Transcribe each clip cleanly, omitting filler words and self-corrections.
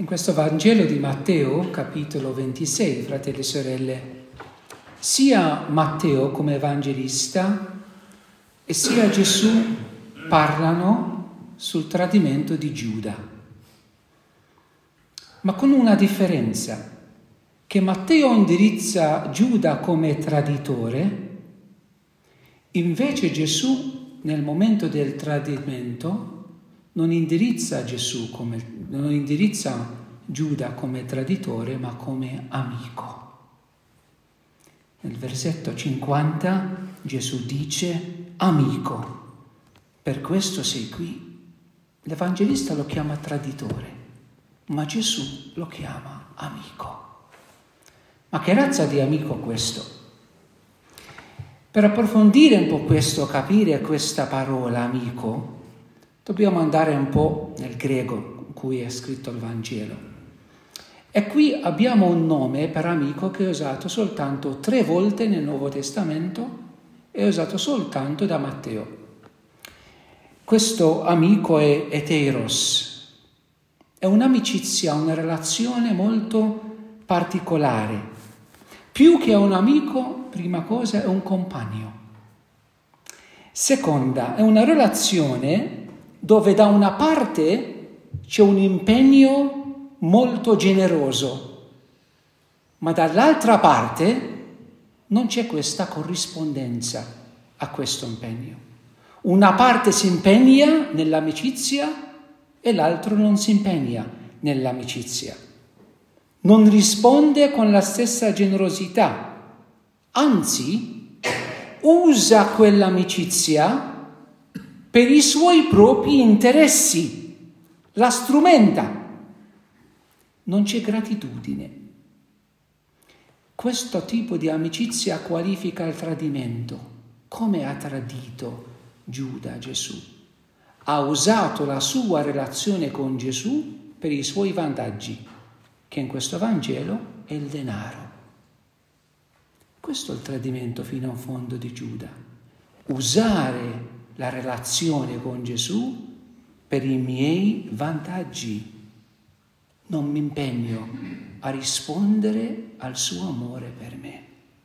In questo Vangelo di Matteo, capitolo 26, fratelli e sorelle, sia Matteo come evangelista e sia Gesù parlano sul tradimento di Giuda, ma con una differenza, che Matteo indirizza Giuda come traditore, invece Gesù nel momento del tradimento non indirizza Giuda come traditore, ma come amico. Nel versetto 50 Gesù dice: amico, per questo sei qui. L'Evangelista lo chiama traditore, ma Gesù lo chiama amico. Ma che razza di amico questo? Per approfondire un po' questo, capire questa parola amico, dobbiamo andare un po' nel greco in cui è scritto il Vangelo. E qui abbiamo un nome per amico che è usato soltanto 3 volte nel Nuovo Testamento e è usato soltanto da Matteo. Questo amico è heteros, è un'amicizia, una relazione molto particolare. Più che un amico, prima cosa, è un compagno. Seconda, è una relazione dove da una parte c'è un impegno molto generoso, ma dall'altra parte non c'è questa corrispondenza a questo impegno. Una parte si impegna nell'amicizia e l'altro non si impegna nell'amicizia. Non risponde con la stessa generosità, anzi usa quell'amicizia per i suoi propri interessi, la strumenta. Non c'è gratitudine. Questo tipo di amicizia qualifica il tradimento. Come ha tradito Giuda Gesù? Ha usato la sua relazione con Gesù per i suoi vantaggi, che in questo Vangelo è il denaro. Questo è il tradimento fino in fondo di Giuda. Usare la relazione con Gesù per i miei vantaggi. Non mi impegno a rispondere al suo amore per me.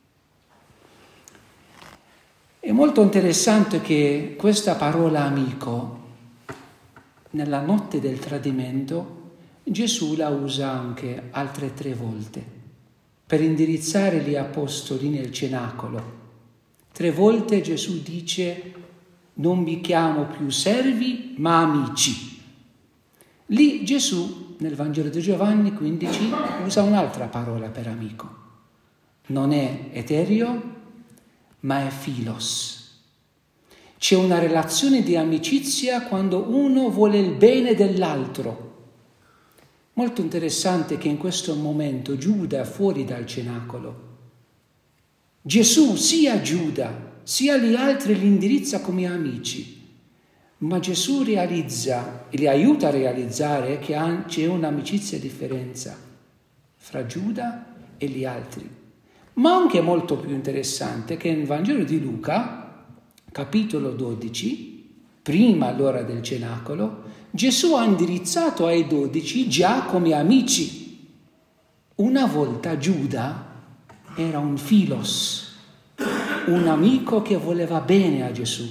È molto interessante che questa parola amico, nella notte del tradimento, Gesù la usa anche altre 3 volte per indirizzare gli apostoli nel cenacolo. 3 volte Gesù dice: non vi chiamo più servi, ma amici. Lì Gesù, nel Vangelo di Giovanni 15, usa un'altra parola per amico. Non è etereo, ma è philos. C'è una relazione di amicizia quando uno vuole il bene dell'altro. Molto interessante che in questo momento Giuda è fuori dal cenacolo. Gesù sia Giuda sia gli altri li indirizza come amici, ma Gesù realizza e li aiuta a realizzare che c'è un'amicizia differenza fra Giuda e gli altri. Ma anche molto più interessante che nel Vangelo di Luca, capitolo 12, prima all'ora del cenacolo, Gesù ha indirizzato ai 12 già come amici. Una volta Giuda era un philos, un amico che voleva bene a Gesù,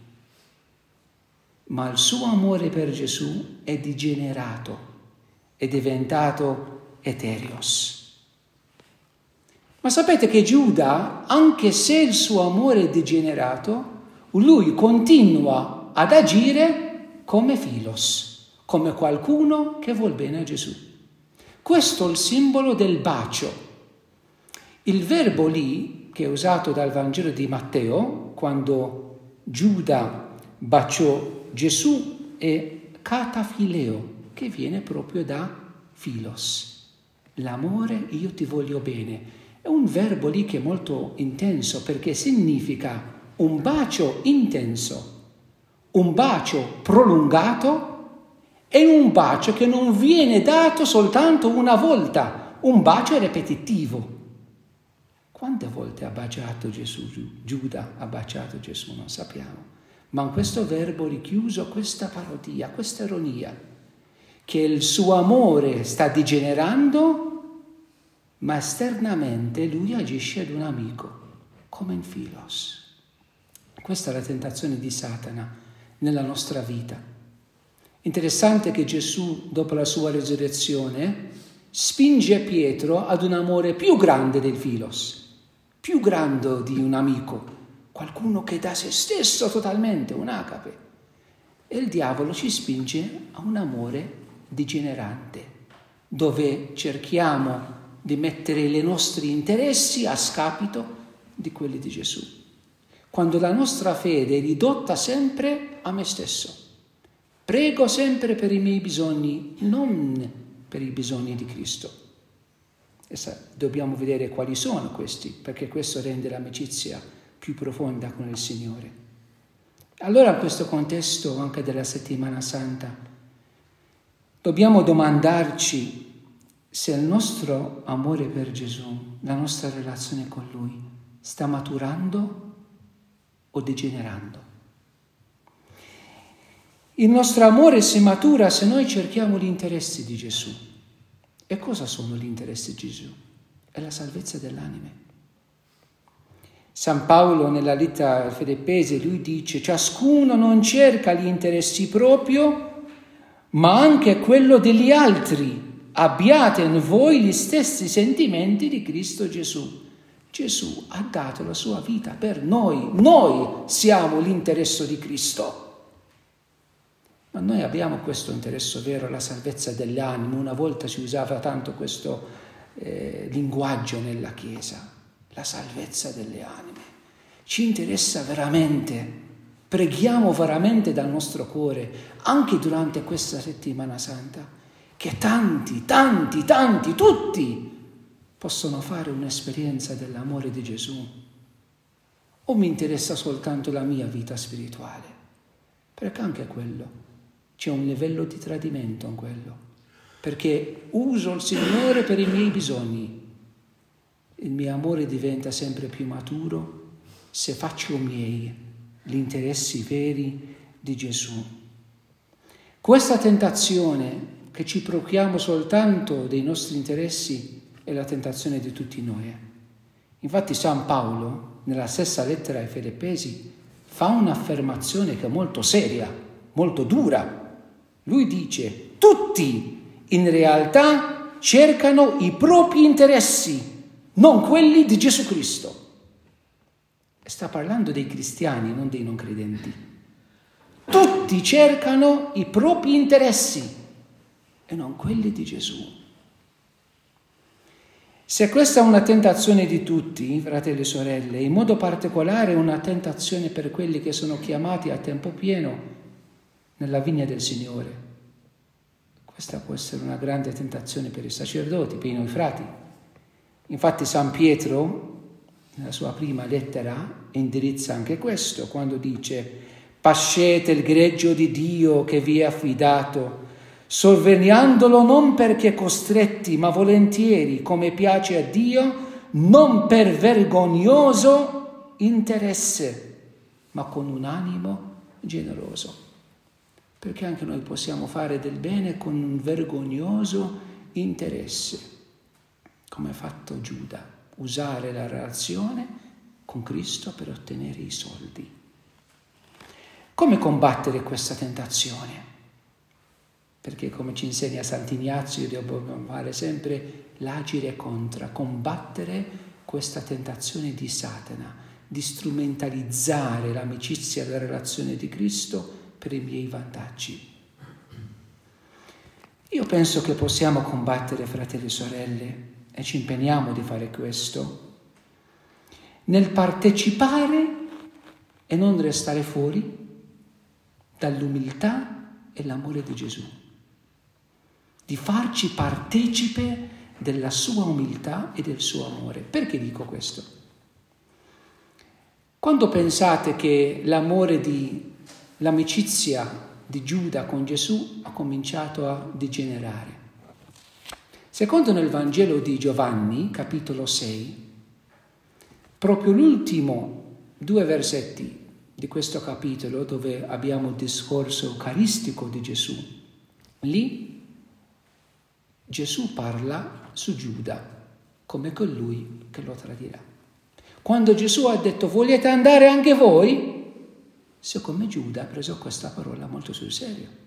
ma il suo amore per Gesù è degenerato, è diventato etereos. Ma sapete che Giuda, anche se il suo amore è degenerato, lui continua ad agire come philos, come qualcuno che vuol bene a Gesù. Questo è il simbolo del bacio. Il verbo lì, che è usato dal Vangelo di Matteo, quando Giuda baciò Gesù, è catafileo, che viene proprio da philos. L'amore, io ti voglio bene. È un verbo lì che è molto intenso, perché significa un bacio intenso, un bacio prolungato e un bacio che non viene dato soltanto una volta, un bacio ripetitivo. Quante volte ha baciato Gesù? Giuda ha baciato Gesù, non sappiamo. Ma in questo verbo richiuso questa parodia, questa ironia, che il suo amore sta degenerando, ma esternamente lui agisce ad un amico, come in Filos. Questa è la tentazione di Satana nella nostra vita. Interessante che Gesù, dopo la sua resurrezione, spinge Pietro ad un amore più grande del Filos, più grande di un amico, qualcuno che dà se stesso totalmente, un agape. E il diavolo ci spinge a un amore degenerante, dove cerchiamo di mettere i nostri interessi a scapito di quelli di Gesù. Quando la nostra fede è ridotta sempre a me stesso. Prego sempre per i miei bisogni, non per i bisogni di Cristo. Dobbiamo vedere quali sono questi, perché questo rende l'amicizia più profonda con il Signore. Allora, in questo contesto anche della Settimana Santa, dobbiamo domandarci se il nostro amore per Gesù, la nostra relazione con Lui, sta maturando o degenerando. Il nostro amore si matura se noi cerchiamo gli interessi di Gesù. E cosa sono gli interessi di Gesù? È la salvezza dell'anima. San Paolo nella lettera ai Filippesi, lui dice: ciascuno non cerca gli interessi proprio, ma anche quello degli altri. Abbiate in voi gli stessi sentimenti di Cristo Gesù. Gesù ha dato la sua vita per noi. Noi siamo l'interesse di Cristo. Ma noi abbiamo questo interesse vero, la salvezza dell'animo. Una volta si usava tanto questo linguaggio nella Chiesa, la salvezza delle anime. Ci interessa veramente, preghiamo veramente dal nostro cuore, anche durante questa settimana santa, che tanti, tutti possono fare un'esperienza dell'amore di Gesù. O mi interessa soltanto la mia vita spirituale? Perché anche quello, c'è un livello di tradimento in quello, perché uso il Signore per i miei bisogni. Il mio amore diventa sempre più maturo se faccio miei gli interessi veri di Gesù. Questa tentazione che ci procuriamo soltanto dei nostri interessi è la tentazione di tutti noi. Infatti San Paolo, nella stessa lettera ai Filippesi, fa un'affermazione che è molto seria, molto dura. Lui dice: tutti in realtà cercano i propri interessi, non quelli di Gesù Cristo. Sta parlando dei cristiani, non dei non credenti. Tutti cercano i propri interessi e non quelli di Gesù. Se questa è una tentazione di tutti, fratelli e sorelle, in modo particolare una tentazione per quelli che sono chiamati a tempo pieno nella vigna del Signore, questa può essere una grande tentazione per i sacerdoti, per i noi frati. Infatti San Pietro, nella sua prima lettera, indirizza anche questo, quando dice: pascete il greggio di Dio che vi è affidato, sorvegliandolo non perché costretti, ma volentieri, come piace a Dio, non per vergognoso interesse, ma con un animo generoso. Perché anche noi possiamo fare del bene con un vergognoso interesse, come ha fatto Giuda, usare la relazione con Cristo per ottenere i soldi. Come combattere questa tentazione? Perché, come ci insegna Sant'Ignazio, dobbiamo fare sempre l'agire contra, combattere questa tentazione di Satana, di strumentalizzare l'amicizia e la relazione di Cristo per i miei vantaggi. Io penso che possiamo combattere, fratelli e sorelle, e ci impegniamo di fare questo, nel partecipare e non restare fuori dall'umiltà e l'amore di Gesù, di farci partecipe della sua umiltà e del suo amore. Perché dico questo? Quando pensate che l'amicizia di Giuda con Gesù ha cominciato a degenerare? Secondo nel Vangelo di Giovanni, capitolo 6, proprio l'ultimo 2 versetti di questo capitolo, dove abbiamo il discorso eucaristico di Gesù, lì Gesù parla su Giuda come colui che lo tradirà. Quando Gesù ha detto volete andare anche voi, siccome Giuda ha preso questa parola molto sul serio.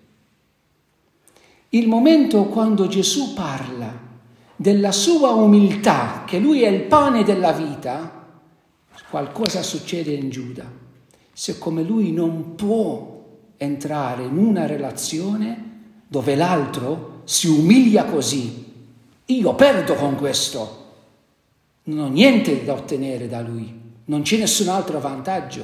Il momento quando Gesù parla della sua umiltà, che lui è il pane della vita, qualcosa succede in Giuda. Siccome lui non può entrare in una relazione dove l'altro si umilia così, io perdo con questo, non ho niente da ottenere da lui, non c'è nessun altro vantaggio.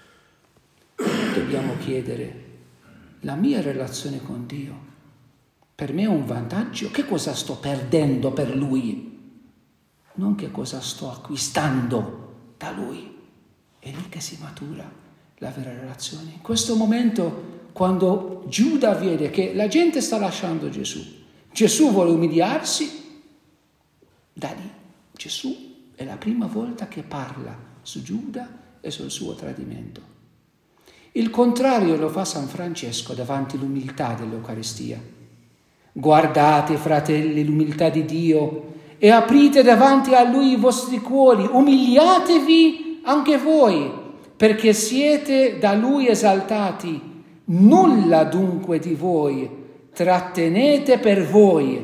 Dobbiamo chiedere, la mia relazione con Dio per me è un vantaggio? Che cosa sto perdendo per lui? Non che cosa sto acquistando da lui. È lì che si matura la vera relazione. In questo momento, quando Giuda vede che la gente sta lasciando Gesù, Gesù vuole umiliarsi, da lì Gesù è la prima volta che parla su Giuda e sul suo tradimento. Il contrario lo fa San Francesco davanti all'umiltà dell'Eucaristia. Guardate, fratelli, l'umiltà di Dio e aprite davanti a Lui i vostri cuori, umiliatevi anche voi, perché siete da Lui esaltati. Nulla dunque di voi trattenete per voi.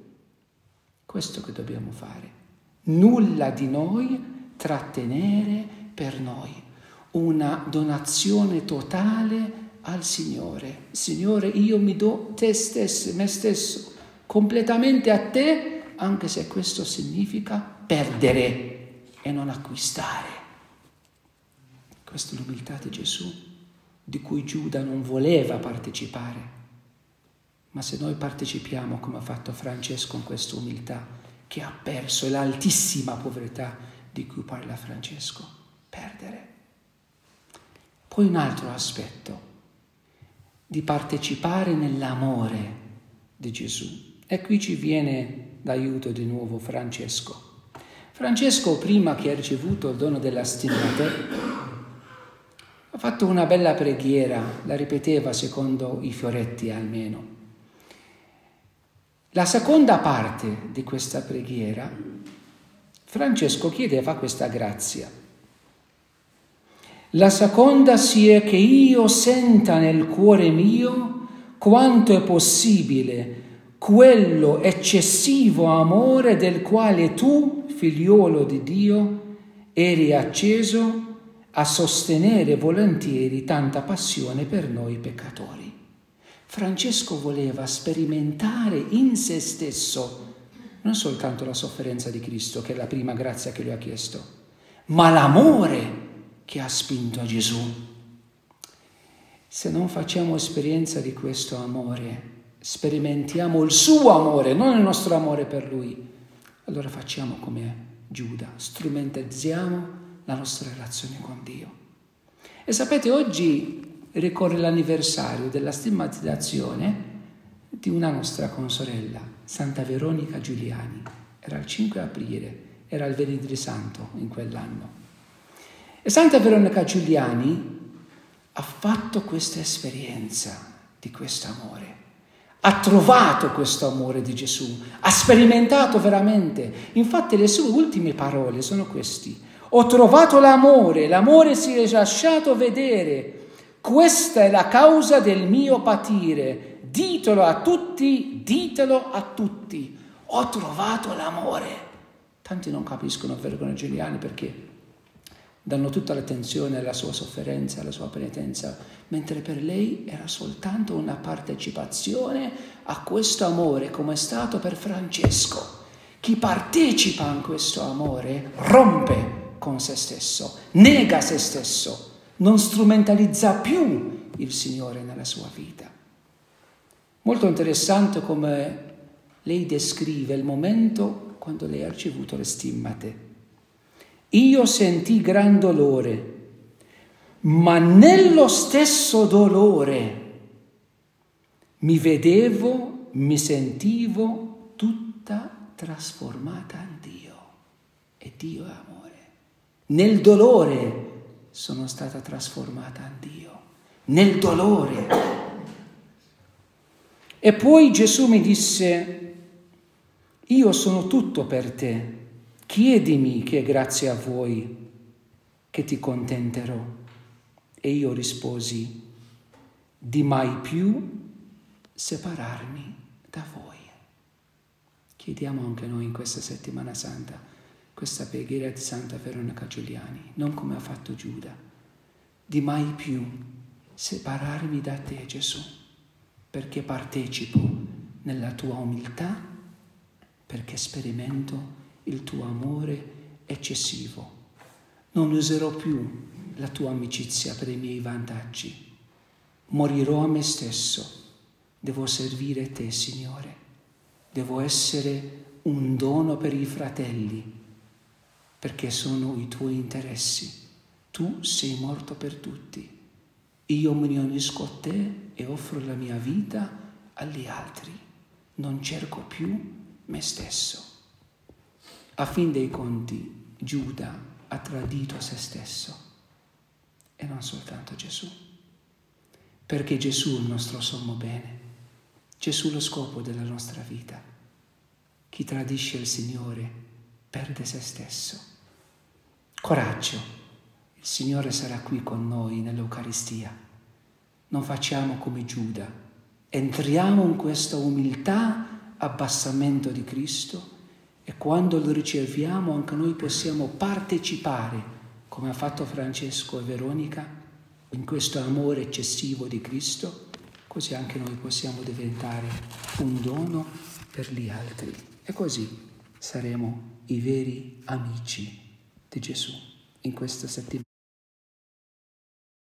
Questo che dobbiamo fare. Nulla di noi trattenere per noi. Una donazione totale al Signore. Signore, io mi do te stesso, me stesso, completamente a te, anche se questo significa perdere e non acquistare. Questa è l'umiltà di Gesù, di cui Giuda non voleva partecipare. Ma se noi partecipiamo, come ha fatto Francesco, in questa umiltà, che ha perso l'altissima povertà di cui parla Francesco, perdere. Poi un altro aspetto, di partecipare nell'amore di Gesù. E qui ci viene d'aiuto di nuovo Francesco. Francesco, prima che ha ricevuto il dono della stimmate, ha fatto una bella preghiera, la ripeteva secondo i fioretti almeno. La seconda parte di questa preghiera, Francesco chiedeva questa grazia. La seconda sia che io senta nel cuore mio quanto è possibile quello eccessivo amore del quale tu, figliuolo di Dio, eri acceso a sostenere volentieri tanta passione per noi peccatori. Francesco voleva sperimentare in se stesso non soltanto la sofferenza di Cristo, che è la prima grazia che lui ha chiesto, ma l'amore che ha spinto a Gesù. Se non facciamo esperienza di questo amore, sperimentiamo il suo amore, non il nostro amore per lui, allora facciamo come Giuda, strumentalizziamo la nostra relazione con Dio. E sapete, oggi ricorre l'anniversario della stigmatizzazione di una nostra consorella, Santa Veronica Giuliani. Era il 5 aprile, era il venerdì santo in quell'anno. E Santa Veronica Giuliani ha fatto questa esperienza di questo amore, ha trovato questo amore di Gesù, ha sperimentato veramente. Infatti le sue ultime parole sono queste: ho trovato l'amore si è lasciato vedere, questa è la causa del mio patire, ditelo a tutti, ho trovato l'amore. Tanti non capiscono Vergine Giuliani perché danno tutta l'attenzione alla sua sofferenza, alla sua penitenza, mentre per lei era soltanto una partecipazione a questo amore, come è stato per Francesco. Chi partecipa in questo amore rompe con se stesso, nega se stesso, non strumentalizza più il Signore nella sua vita. Molto interessante come lei descrive il momento quando lei ha ricevuto le stimmate. Io sentii gran dolore, ma nello stesso dolore mi vedevo, mi sentivo tutta trasformata in Dio. E Dio è amore. Nel dolore sono stata trasformata in Dio. Nel dolore. E poi Gesù mi disse: io sono tutto per te, chiedimi che è grazie a voi che ti contenterò. E io risposi, di mai più separarmi da voi. Chiediamo anche noi in questa settimana santa questa preghiera di Santa Veronica Giuliani, non come ha fatto Giuda, di mai più separarmi da te, Gesù, perché partecipo nella tua umiltà, perché sperimento il tuo amore eccessivo. Non userò più la tua amicizia per i miei vantaggi. Morirò a me stesso. Devo servire te, Signore. Devo essere un dono per i fratelli, perché sono i tuoi interessi. Tu sei morto per tutti. Io mi unisco a te e offro la mia vita agli altri. Non cerco più me stesso. A fin dei conti, Giuda ha tradito se stesso e non soltanto Gesù. Perché Gesù è il nostro sommo bene. Gesù è lo scopo della nostra vita. Chi tradisce il Signore perde se stesso. Coraggio, il Signore sarà qui con noi nell'Eucaristia. Non facciamo come Giuda, entriamo in questa umiltà, abbassamento di Cristo, e quando lo riceviamo anche noi possiamo partecipare, come ha fatto Francesco e Veronica, in questo amore eccessivo di Cristo, così anche noi possiamo diventare un dono per gli altri. E così saremo i veri amici di Gesù in questa settimana.